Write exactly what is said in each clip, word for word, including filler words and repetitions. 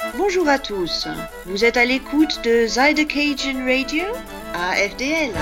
Bonjour à tous, vous êtes à l'écoute de Zuidercajun Radio à F D L.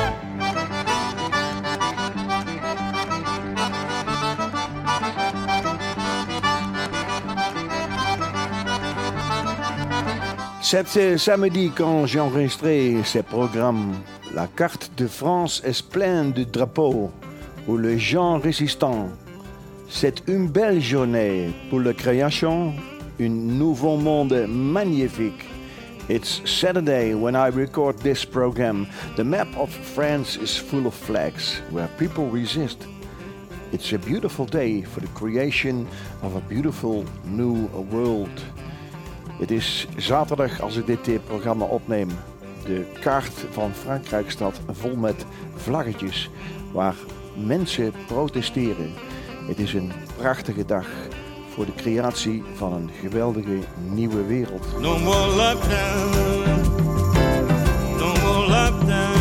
Cet samedi, quand j'ai enregistré ce programme, la carte de France est pleine de drapeaux pour les gens résistants. C'est une belle journée pour la création d'un nouveau monde magnifique. It's Saturday when I record this program. The map of France is full of flags where people resist. It's a beautiful day for the creation of a beautiful new world. Het is zaterdag als ik dit programma opneem. De kaart van Frankrijk staat vol met vlaggetjes waar mensen protesteren. Het is een prachtige dag voor de creatie van een geweldige nieuwe wereld. No more lockdown. No more lockdown.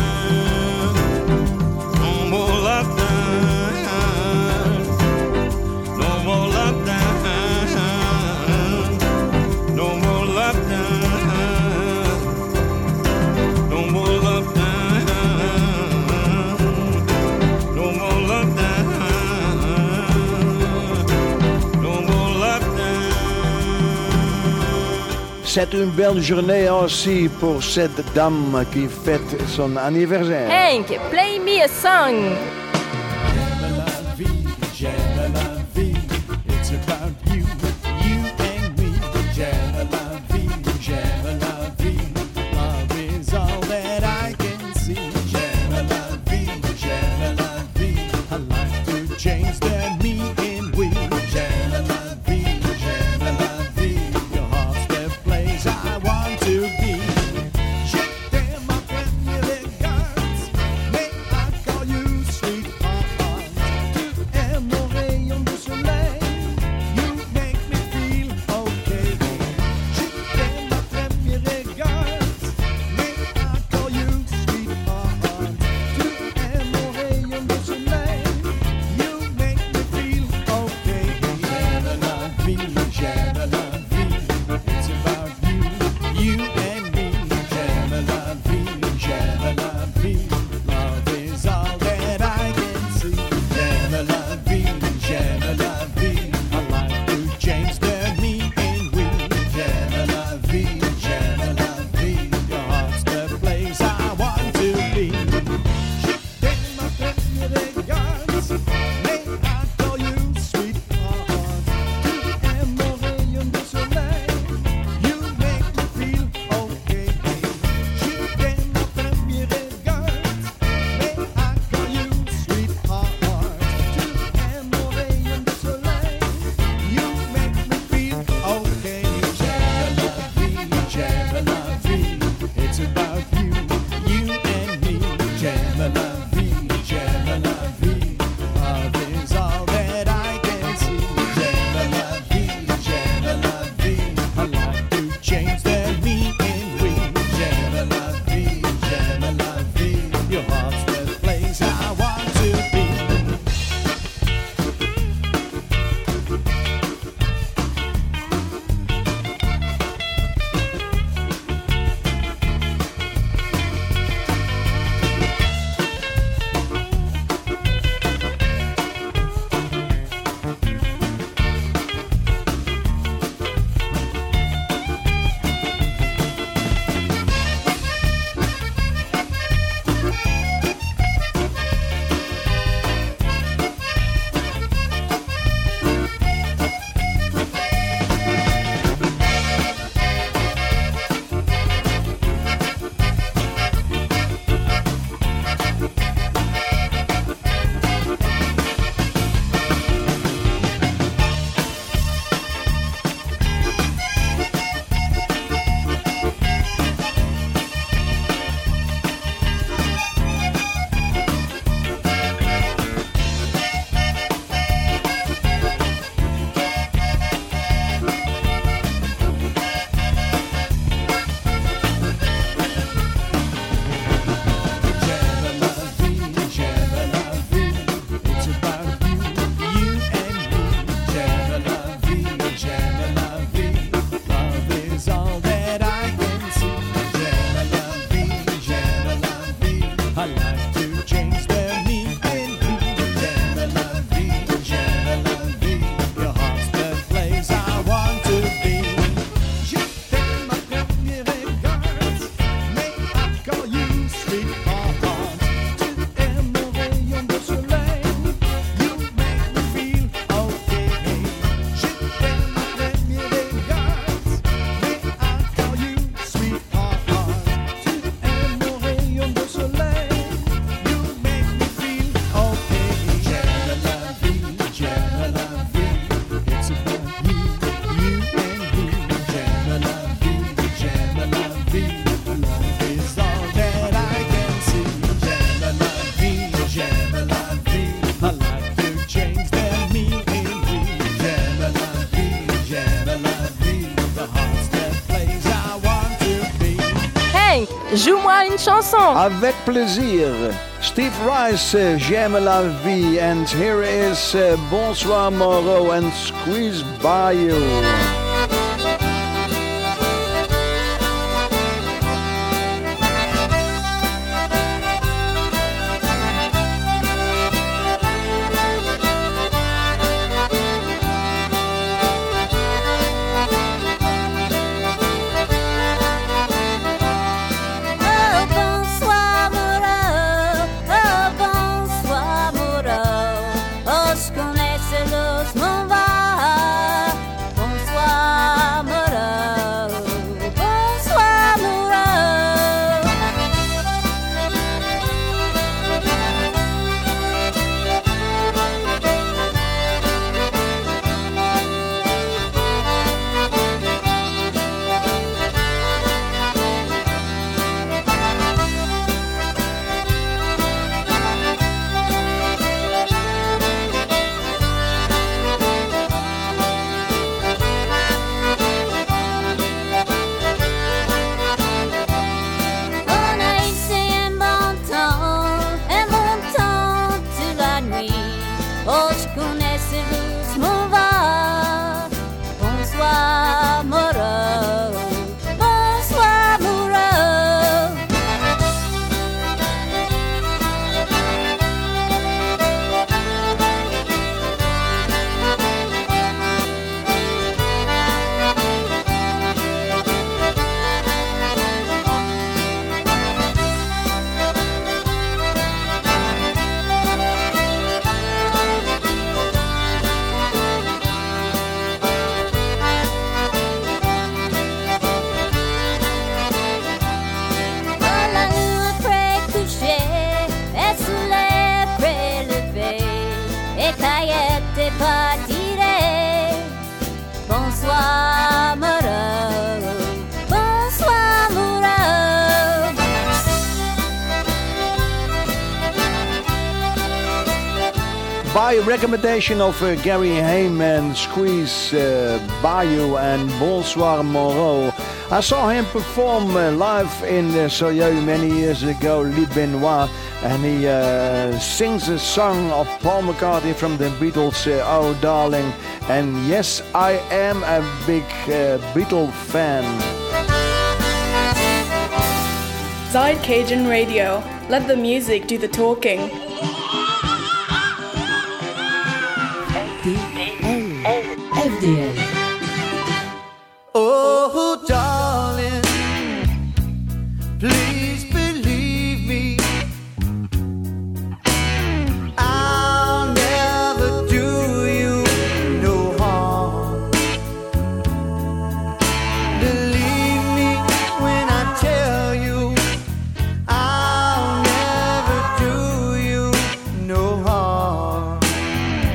No more lockdown. No more lockdown. No more lockdown. No more lockdown. No more lockdown. No more lockdown. C'est une belle journée aussi pour cette dame qui fête son anniversaire. Hank, play me a song. J'aime la vie, j'aime la vie. It's about you, you and me. J'aime la vie, j'aime la vie. Love is all that I can see. J'aime la vie, j'aime la vie. I like to change the me and we. J'aime la vie, j'aime la vie. Your heart's the place I want to be. Je t'aime, ma première élégance. May I call you sweet Joue-moi une chanson. Avec plaisir. Steve Rice, uh, J'aime la vie, and here is uh, Bonsoir Moreau and Squeeze Bayou. By recommendation of uh, Gary Heyman, Squeeze uh, Bayou and Bonsoir Moreau, I saw him perform uh, live in uh, Soyeux many years ago, Les Benoît, and he uh, sings a song of Paul McCartney from the Beatles, uh, Oh Darling, and yes, I am a big uh, Beatle fan. Zide Cajun Radio, let the music do the talking. F D L. Oh, darling, please believe me. I'll never do you no harm. Believe me when I tell you, I'll never do you no harm.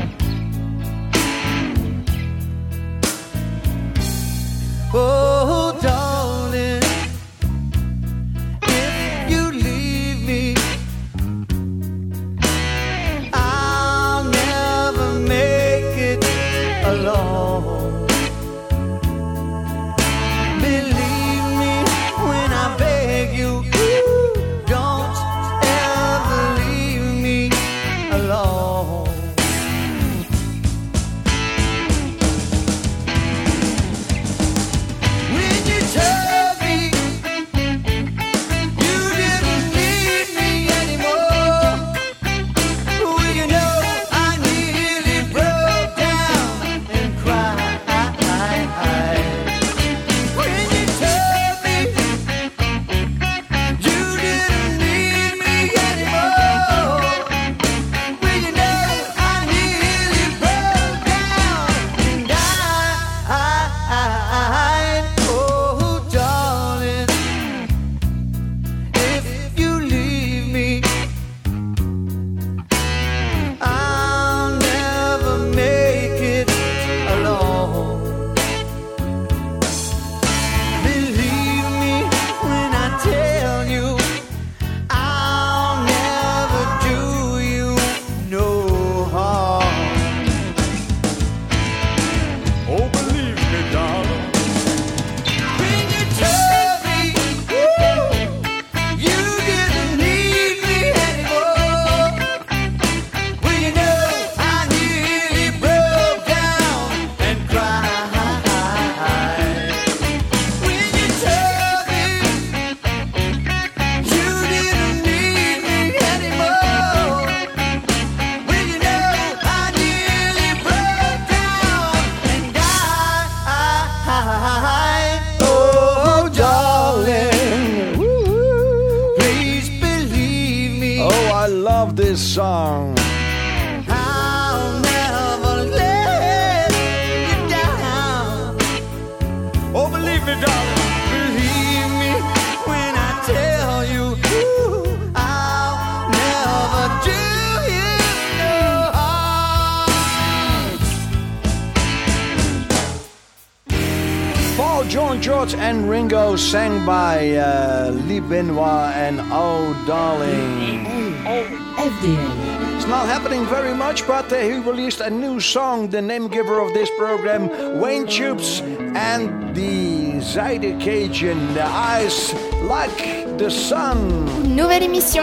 Oh, believe me, darling, believe me when I tell you, ooh, I'll never do you no harm. Paul, John, George and Ringo sang by uh, Lee Benoit and Oh Darling. F D L. It's not happening very much, but uh, he released a new song, the name giver of this program, Wayne Tubes and the Zuidercajun, The Eyes Like the Sun. Nouvelle émission.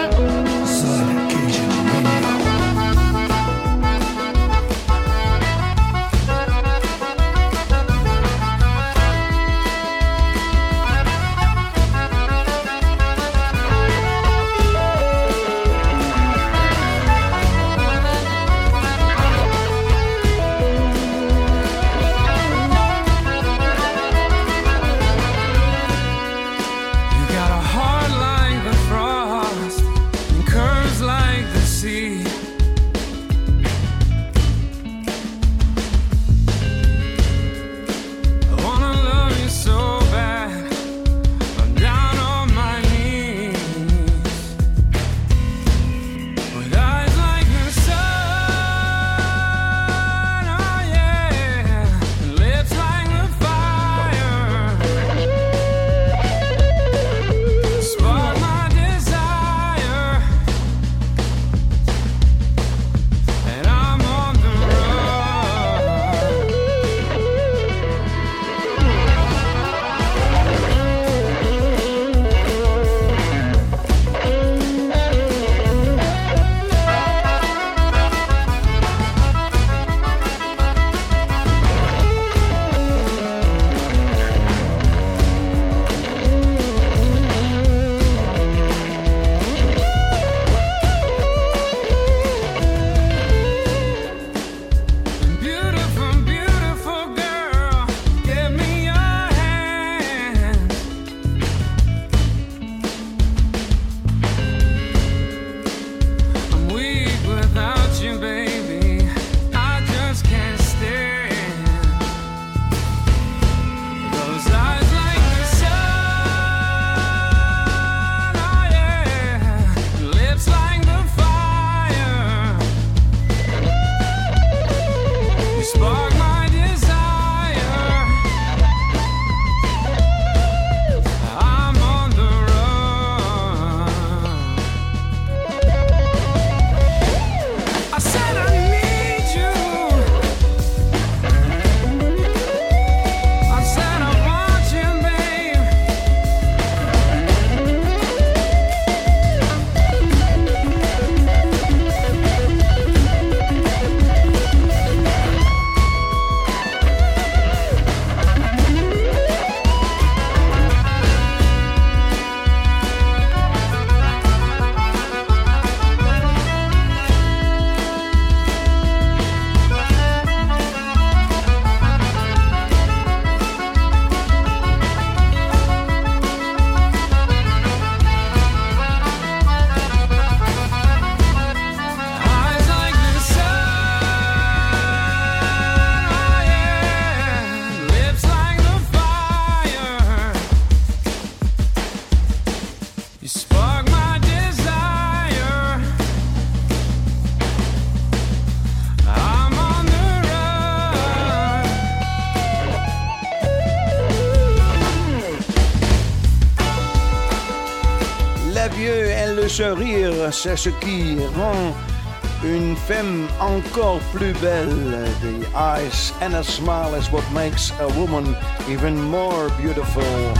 Ce rire, c'est ce qui rend une femme encore plus belle. The eyes and a smile is what makes a woman even more beautiful.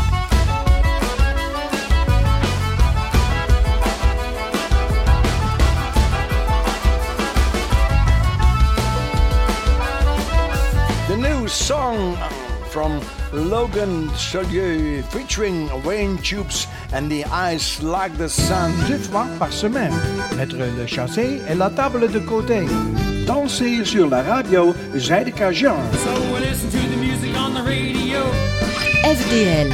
The new song from Logan Solieu featuring Wayne Tubes and the Eyes Like the Sun. Deux fois par semaine, mettre le chassé et la table de côté. Danser sur la radio Zuidercajun. So we listen to the music on the radio. F D L.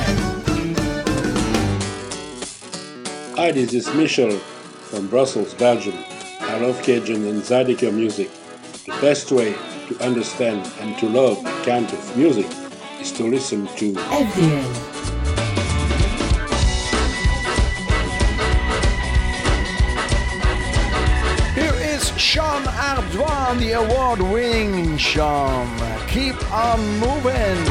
Hi, this is Michel from Brussels, Belgium. I love Cajun and Zydeco music. The best way to understand and to love that kind of music is to listen to F D L. Sean Ardoin, the award-winning Sean. Keep on moving.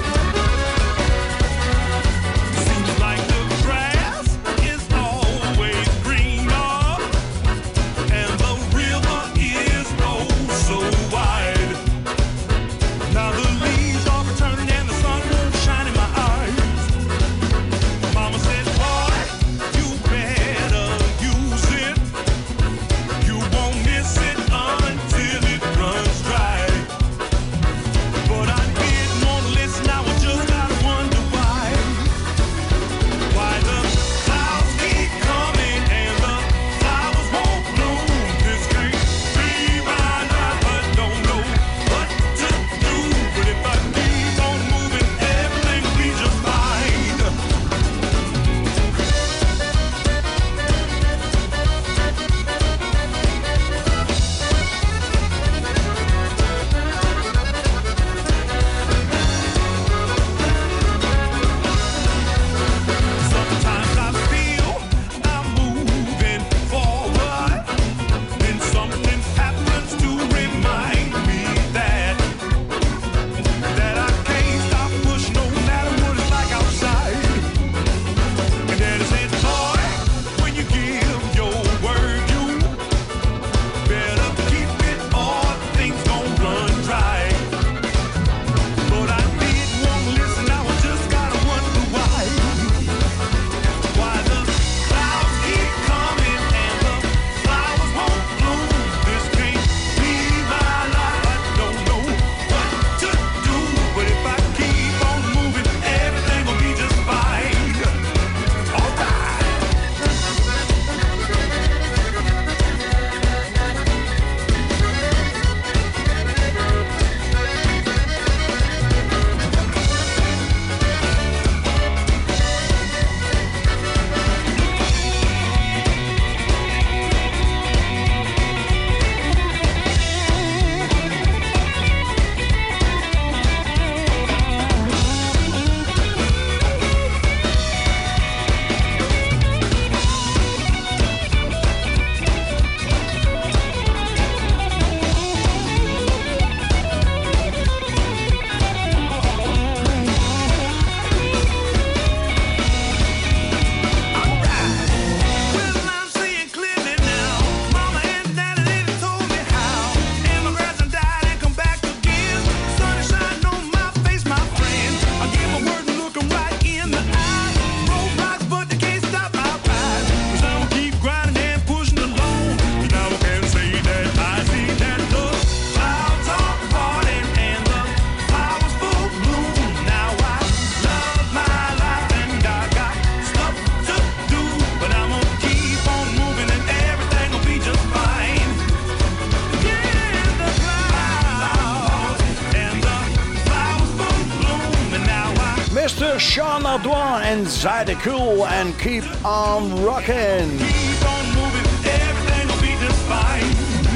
Mister Sean Ardoin and Zydeco and keep on rocking. Keep on moving, everything will be just fine.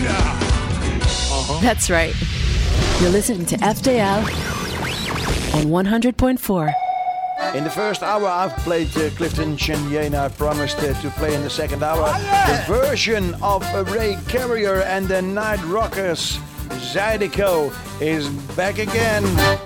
Yeah. Uh-huh. That's right. You're listening to F D L on one hundred point four. In the first hour, I've played uh, Clifton Chenier, and I promised uh, to play in the second hour oh, yeah. the version of uh, Ray Carrier and the Night Rockers. Zydeco is back again.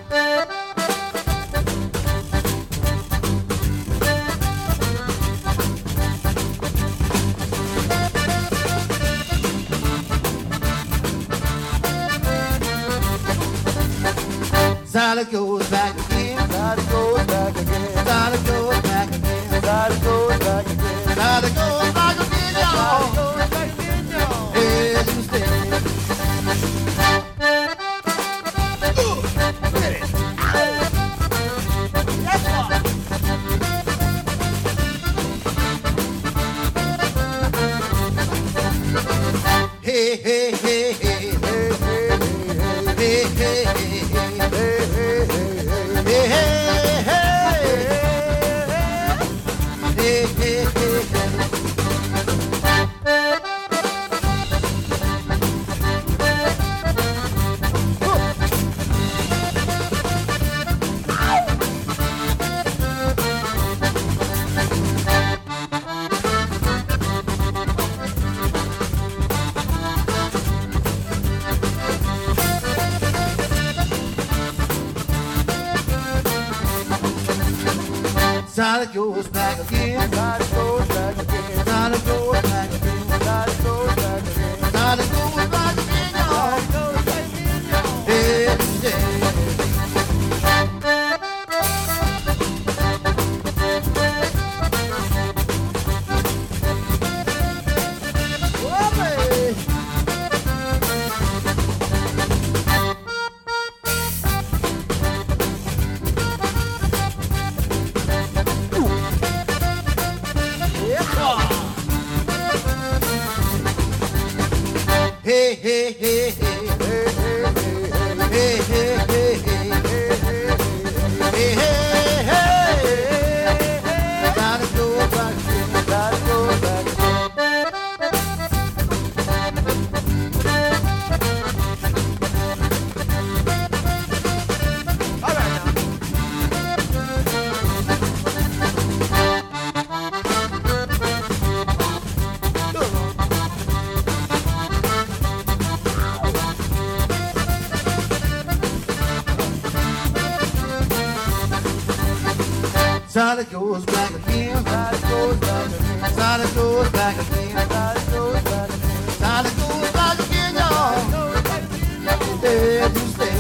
Zydeco's back again. Zydeco's back again. Zydeco's back again. Zydeco's back again. Zydeco's back again, y'all. Zydeco's back again, y'all. Hey, you steady. Hey, hey, hey, hey, hey, hey, hey, hey, hey. Sally goes back again. Sally goes back again. Sally goes back again. Sally goes back again. Sally goes back again, y'all. Yeah, yeah. Hey, hey, hey, hey, hey, hey, hey, hey, hey, hey, gotta go back, gotta go back. All right now. Sally goes back again, Sally goes back again, Sally goes back again, Sally goes back again, Sally goes back again, y'all. There you stay.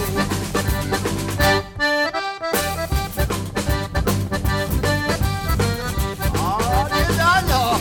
Oh, dear John, y'all.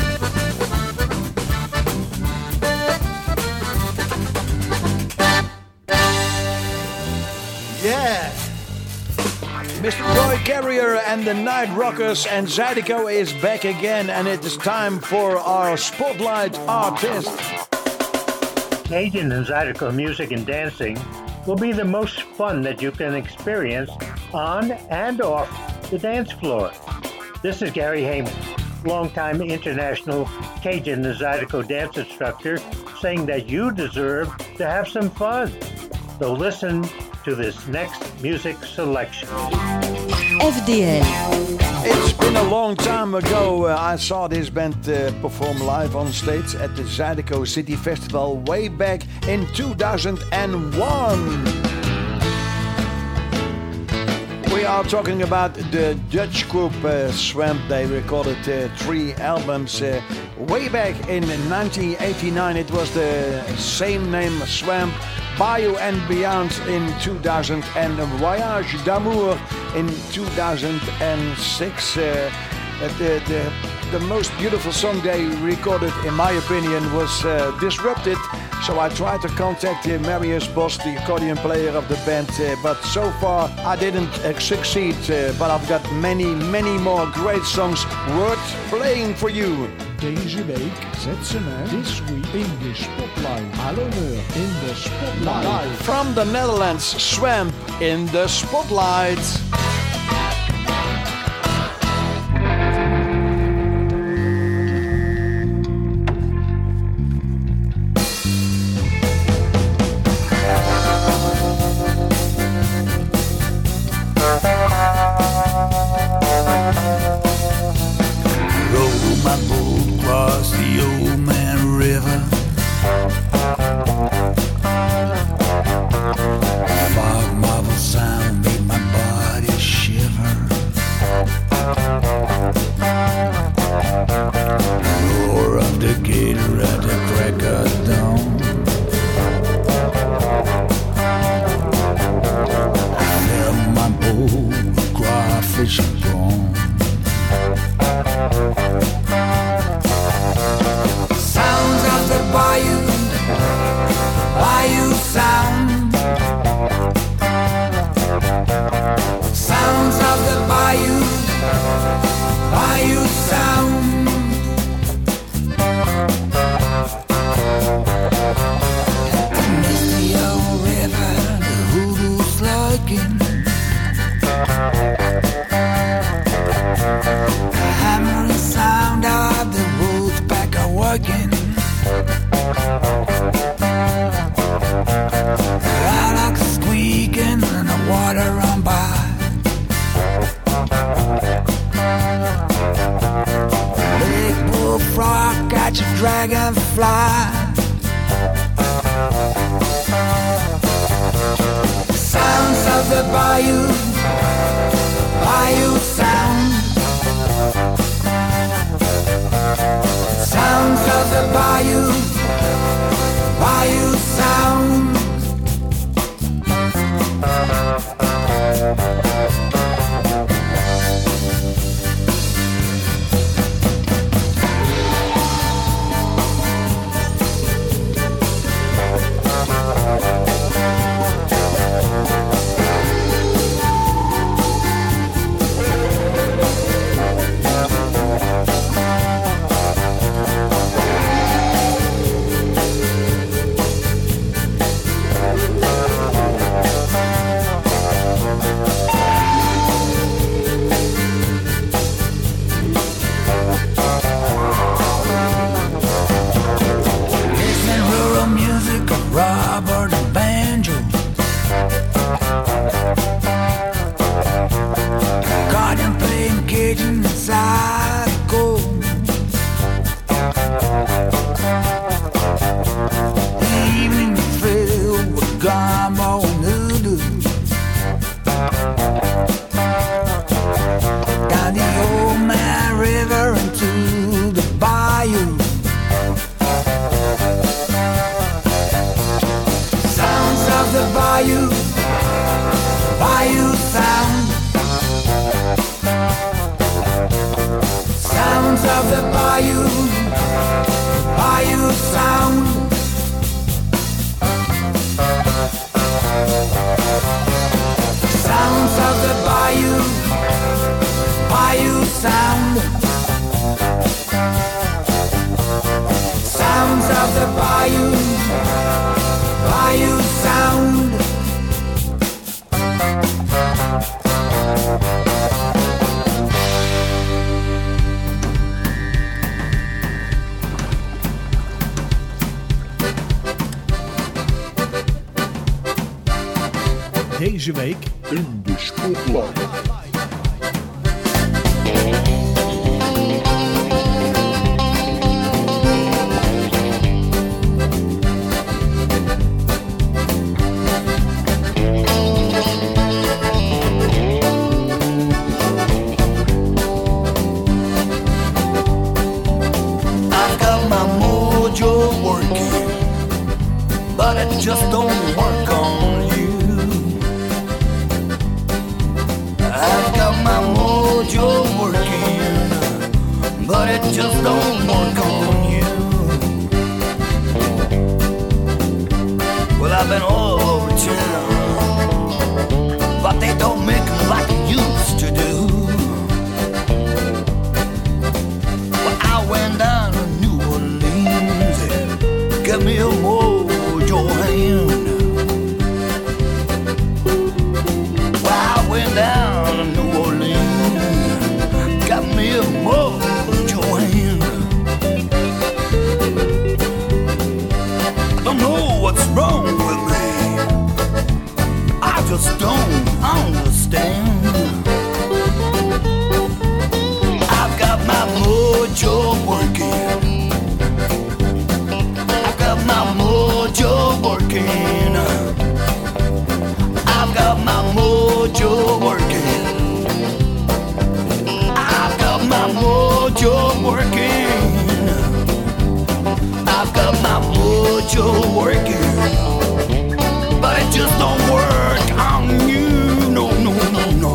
Yeah. Mister Roy Carrier and the Night Rockers and Zydeco is back again, and it is time for our Spotlight Artist. Cajun and Zydeco music and dancing will be the most fun that you can experience on and off the dance floor. This is Gary Heyman, longtime international Cajun and Zydeco dance instructor, saying that you deserve to have some fun. So listen to this next music selection. F D L. It's been a long time ago uh, I saw this band uh, perform live on stage at the Zydeco City Festival way back in two thousand one. We are talking about the Dutch group uh, Swamp. They recorded uh, three albums uh, way back in nineteen eighty-nine. It was the same name, Swamp, Bayou and Beyond in two thousand and Voyage d'Amour in two thousand six. Uh, the, the, the most beautiful song they recorded, in my opinion, was uh, Disrupted. So I tried to contact uh, Marius Bos, the accordion player of the band, uh, but so far I didn't uh, succeed. Uh, but I've got many, many more great songs worth playing for you. Deze week zet ze me This Week in de Spotlight. À l'honneur in de Spotlight. From the Netherlands, Swamp in the Spotlight. Sounds of the bayou, bayou sound. waiting inside the cold. Evening filled with gumbo and hoodoo. Down the old man river into the bayou. Sounds of the bayou, bayou sound. Sounds of the bayou, bayou sound. Sounds of the bayou, bayou sound. Sounds of the bayou, bayou sound. Deze week in de Spotlight. I've got my mojo working, but it just don't work on you. I've got my mojo working, but it just don't work on you. Well, I've been all over town, but they don't make it like it used to do. Well, I went down to New Orleans and got me a mojo hand. Well, I went down to New Orleans, got me a mojo hand. I don't know what's wrong with me, I just don't understand. I've got my mojo working, I've got my mojo working, I've got my mojo working, I've got my mojo working, I've got my mojo working, but it just don't work on you. No, no, no, no.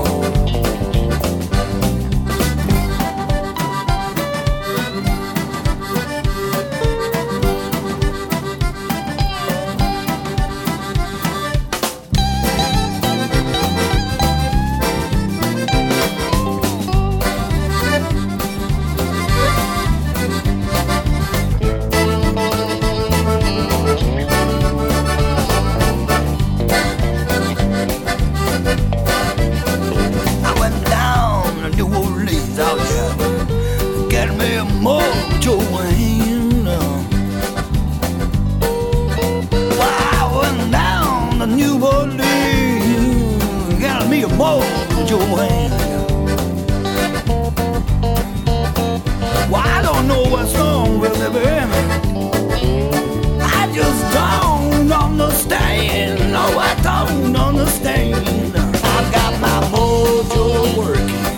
I went down to New Orleans, oh yeah, get me a mojo hand. Well, I went down to New Orleans, got me a mojo hand. Well, I don't know what's wrong with me, baby, I just don't understand. No, I don't understand. I've got my mojo working,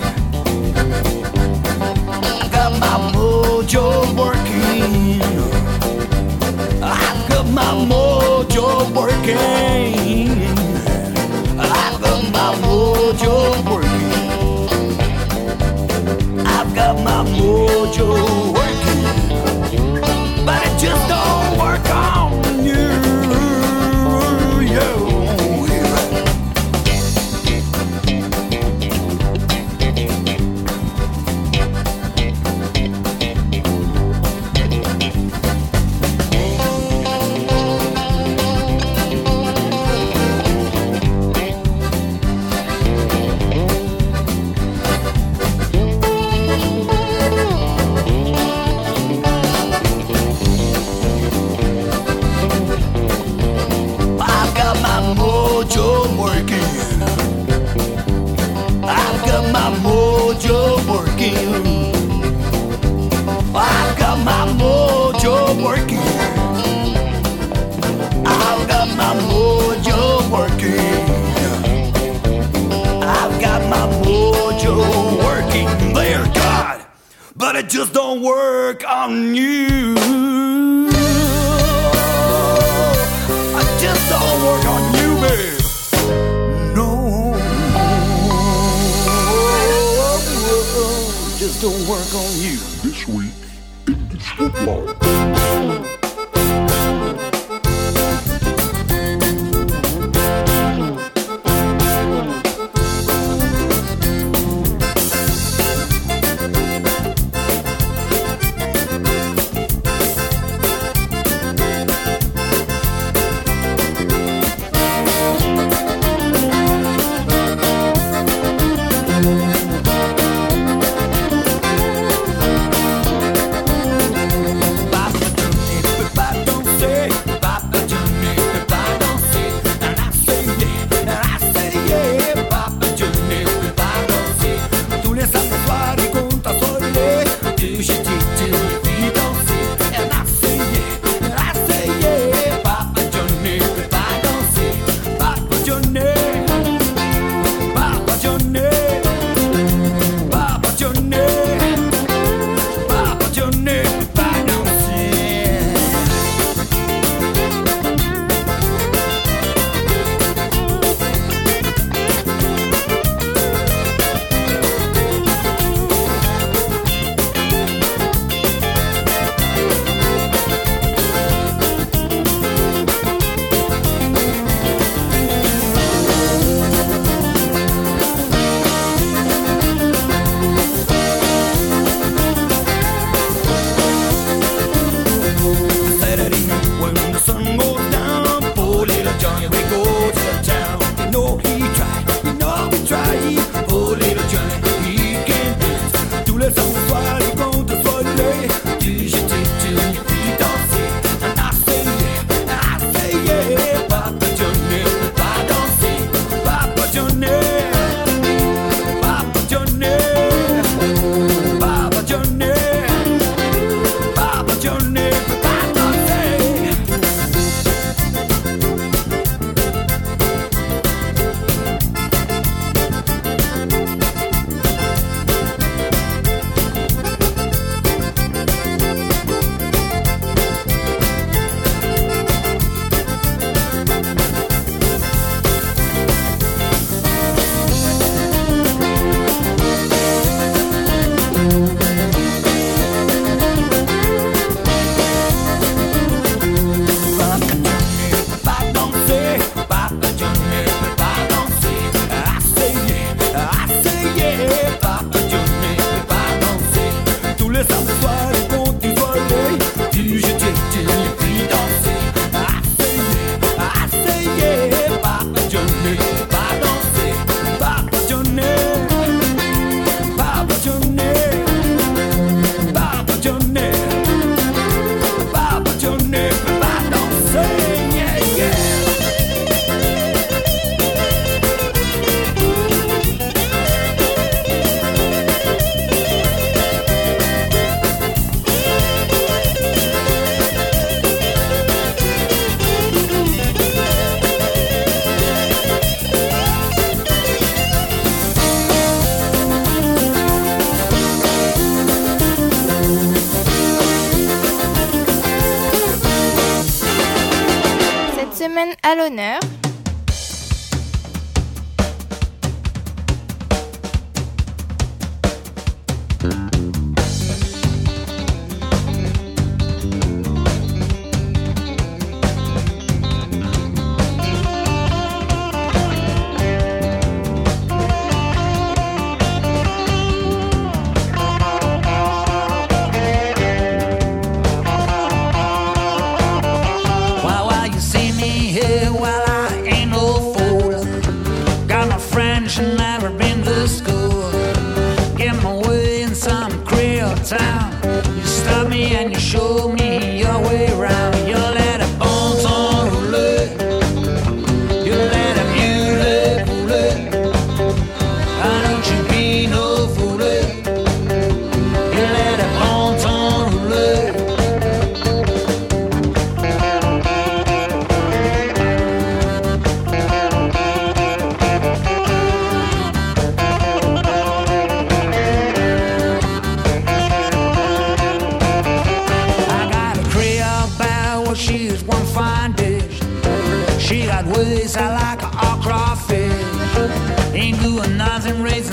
I've got my mojo working, I've got my mojo working, I've got my mojo working, I've got my mojo working, but it just don't work on you. You. it just don't work on you. It just don't work on you, babe. No, it just don't work on you. This week in the football. À l'honneur, town. You stop me and you show me your way around. You let a bon temps rouler. You let a mule rouler. Why don't you be no fooler? You let a bon temps rouler.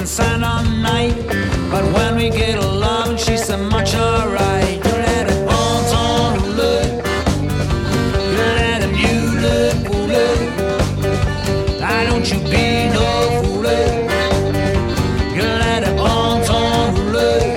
and sand on night. But when we get along, she's so much alright. You let it bounce on the look. You let him you look, look. Why don't you be no fool? You let it bounce on the look.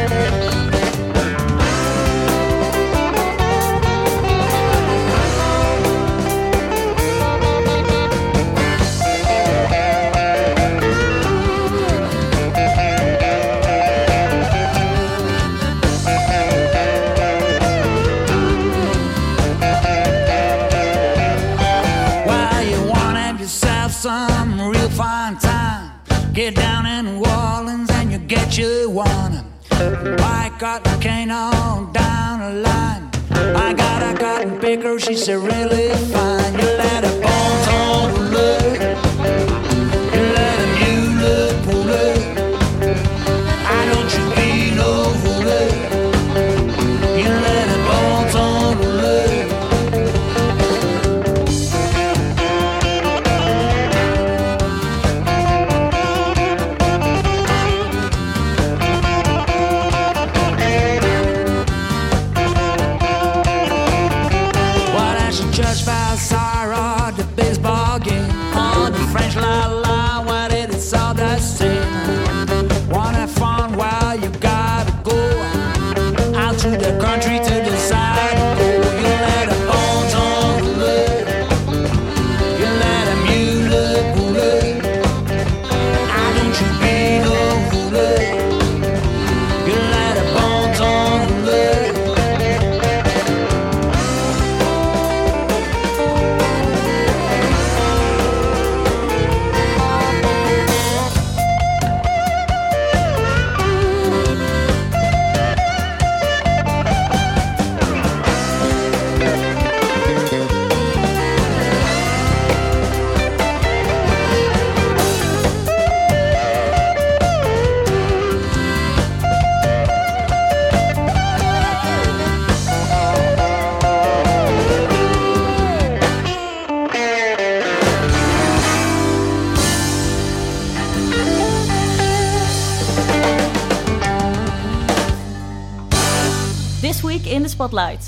Some real fine time. Get down in New Orleans and you get you one. Bike got the cane on down the line. I got a cotton picker, she's really fine. You let her bones on the look. You let him you look, pull it. I don't you be no fool. You let her bones on the look. Judge by Sarah, the baseball game, on the French la la, what it is all the same. Wanna have fun while you gotta go out to the country to decide. You let them bones on the look. You let them you look, look. I don't you be no fool. You let them bones on the look. This week in the Spotlight.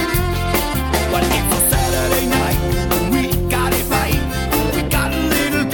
Well, it's a Saturday night, we got it right. We got a little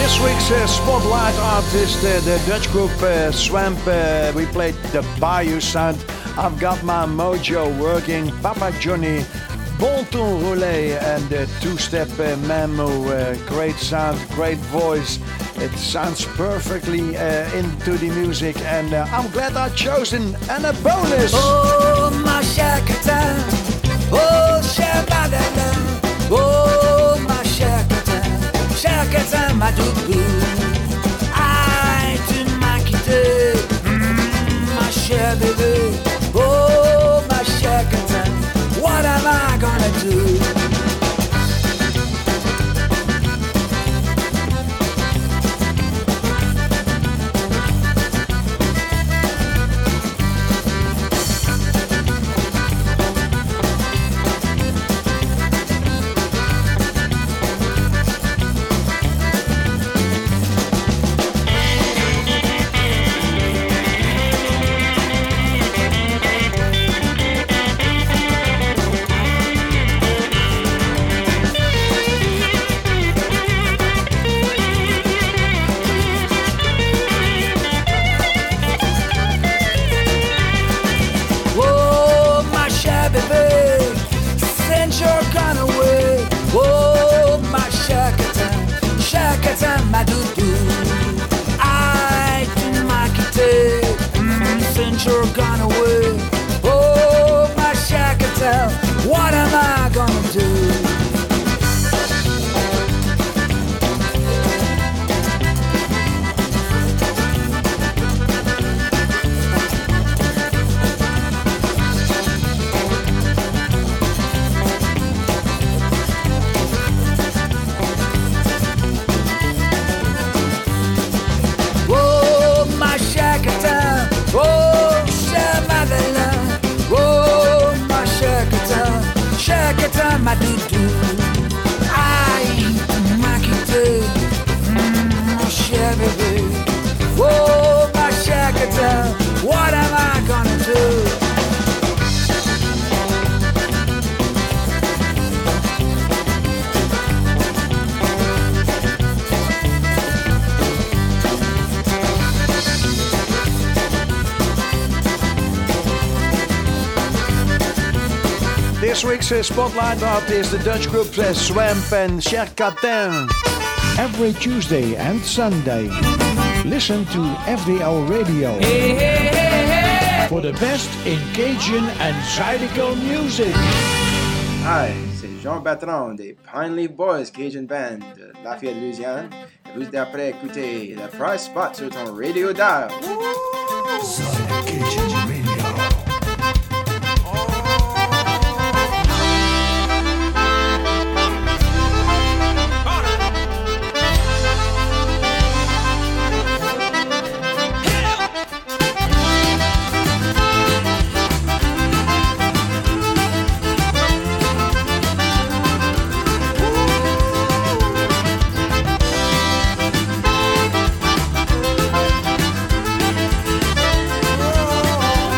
This week's uh, spotlight artist, uh, the Dutch group uh, Swamp. Uh, we played the Bayou sound. I've got my mojo working. Papa Johnny, Bon Ton Roulé, and the two-step uh, Mamu. Uh, great sound, great voice. It sounds perfectly uh, into the music, and uh, I'm glad I chosen and a bonus. Oh, my shakata, oh, shabadala, oh, my shakata, shakata, ma doudou. Aïe, tu m'as quitté, mm, ma chère bébé. Oh, my shakata, what am I gonna do? You're gone away. Oh, my shakata, what am I gonna do? Oh, my shakata, oh. Shakata, ma doudou. Aïe, m'a quitté, mm, mon cher bébé. Oh, ma shakata, what am I gonna do? This week's uh, spotlight artist, the Dutch group uh, Swamp and Sherkatin. Every Tuesday and Sunday, listen to F D L Radio hey, hey, hey, hey. for the best in Cajun and Zydeco music. Hi, c'est Jean Bertrand des Pine Leaf Boys Cajun Band de Lafayette, Louisiane. Et vous êtes après écouter The Price Spot sur ton Radio Dial. Cajun Radio. Oh,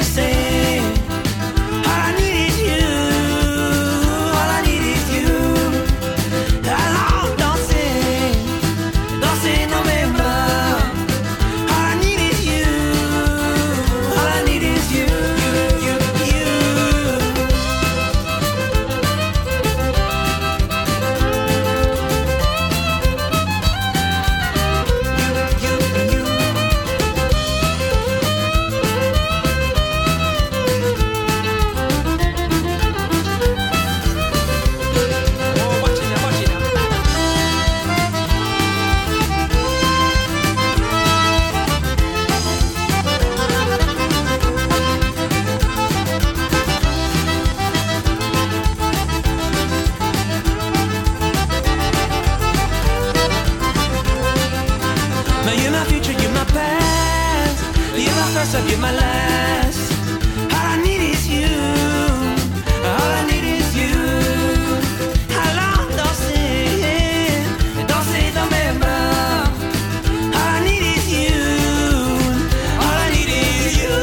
say, all I need is you, all I need is you. Alors danser, danser novembre. All I need is you, all I need is you, you, you, you. Now you're my future, you're my past. You're my first, I'll give my last. All I need is you. All I need is you. Alors danser, danser dans mes bras. All I need is you. All I need is you.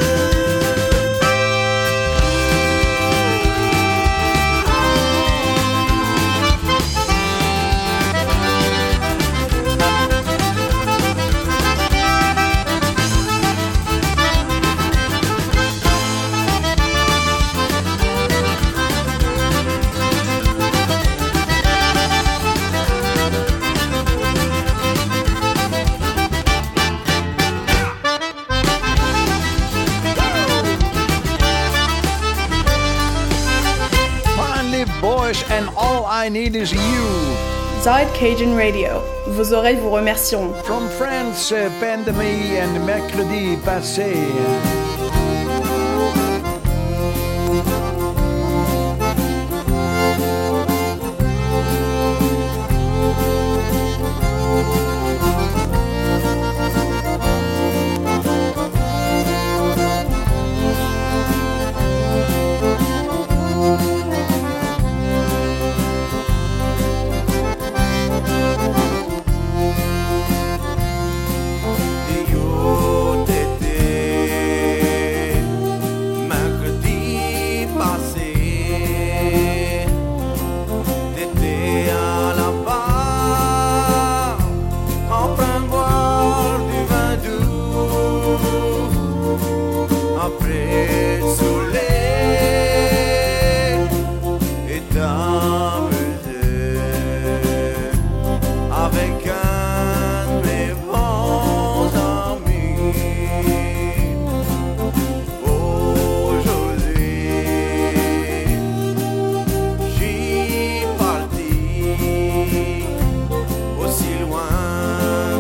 Finally, boys, and all I need is you. Zide Cajun Radio. Vos oreilles vous remercieront. From France, euh, Pandémie, and mercredi passé. Io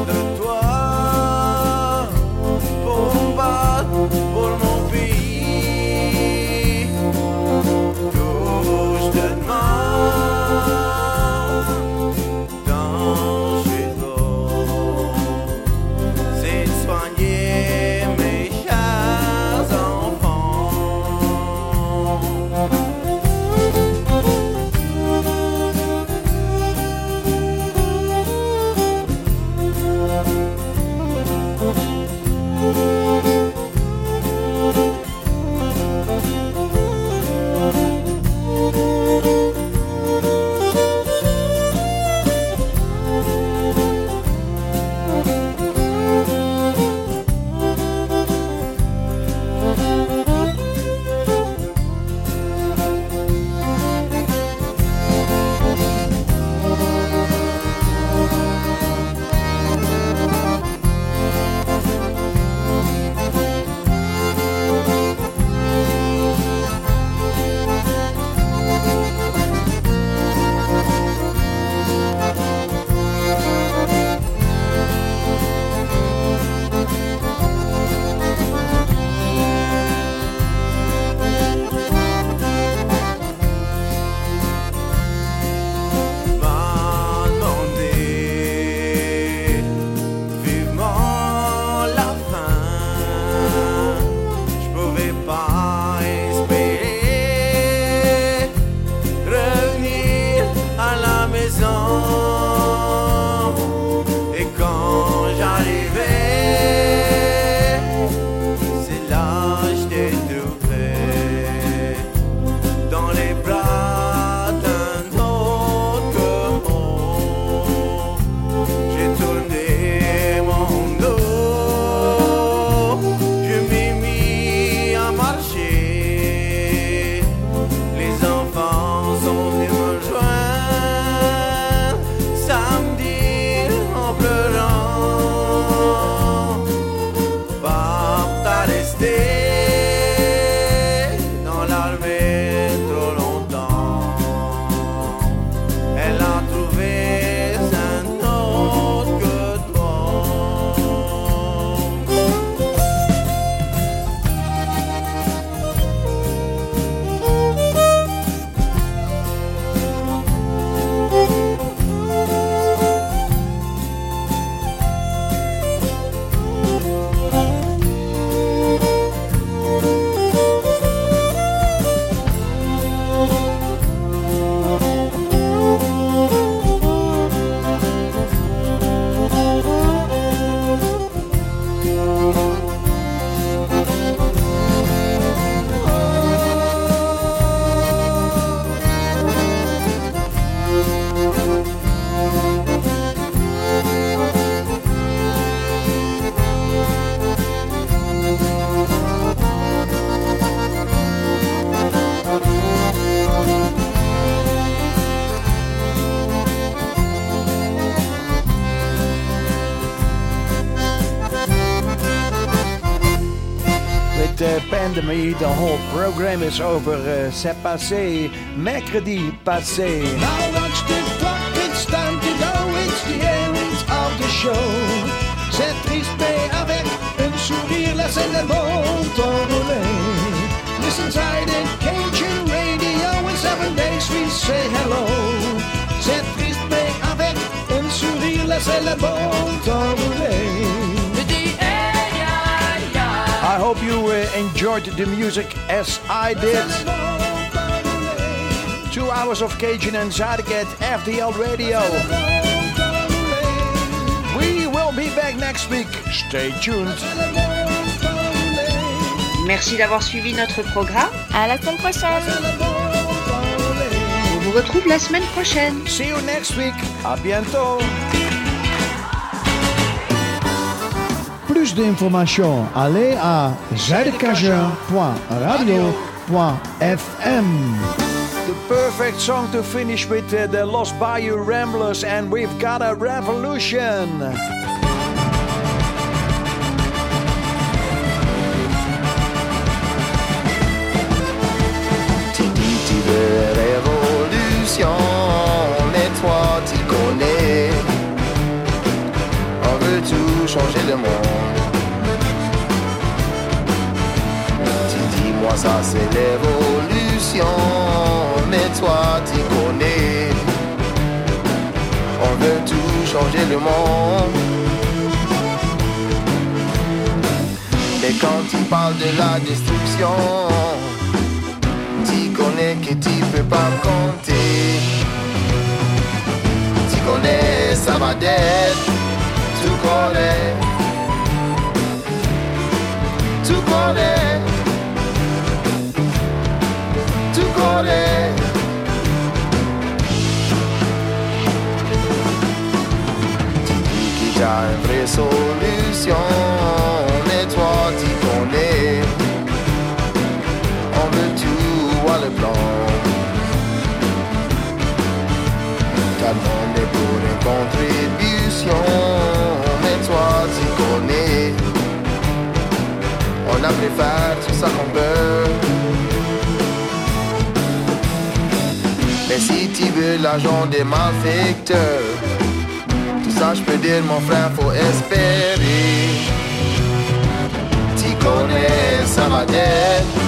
pour mon pays. send me. The whole program is over. Uh, c'est passé. Mercredi passé. Now watch the clock, it's time to go. It's the end of the show. C'est triste mais avec un sourire, laissez le monde t'enrouler. Listen inside in Cajun Radio. In seven days we say hello. C'est triste mais avec un sourire, laissez le monde t'enrouler. I hope you uh, enjoyed the music as I did. Two hours of Cajun and Zuidergate F D L Radio. We will be back next week. Stay tuned. Merci d'avoir suivi notre programme. À la semaine prochaine. On vous retrouve la semaine prochaine. See you next week. À bientôt. Plus d'informations, allez à zuidercajun point radio point f m. The perfect song to finish with uh, the Lost Bayou Ramblers, and we've got a revolution. Tu dis tu veux révolution, mais toi tu connais. On veut tout changer le monde. Tu dis moi ça c'est l'évolution, mais toi tu connais. On veut tout changer le monde. Mais quand tu parles de la destruction, tu connais que tu peux pas compter. Tu connais ça va d'être. Tu connais. Tu connais. Tu connais. Tu dis qu'il y a une vraie solution, mais toi tu connais. On veut tout voir le plan. Car on est pour une contribution, mais toi tu connais. On a préféré tout ça qu'on peut. Mais si tu veux l'argent des malfaiteurs, tout ça je peux dire mon frère faut espérer. Tu connais ça va d'être.